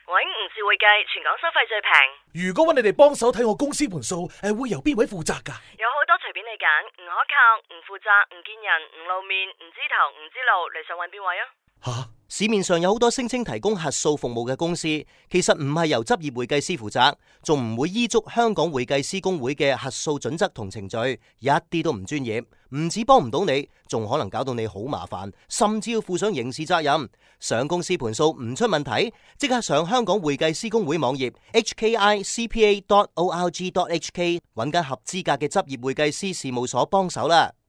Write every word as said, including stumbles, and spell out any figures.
揾吳氏會計，全港收費最平。 如果揾你哋幫手睇我公司盤數，誒會由邊位負責㗎？ 有好多隨便你揀，唔可靠、唔負責、唔見人、唔露面、唔知頭、唔知路，你想揾邊位啊？ 吓！ 市面上有好多聲稱提供核數服務嘅公司，其實唔係由執業會計師負責，仲唔會依足香港會計師公會嘅核數準則同程序，一啲都唔專業。唔止幫唔到你，仲可能搞到你好麻煩，甚至要負上刑事責任。上公司盤數唔出問題，即刻上香港會計師公會網頁 h k i c p a dot org dot h k 揾間合資格嘅執業會計師事務所幫手啦。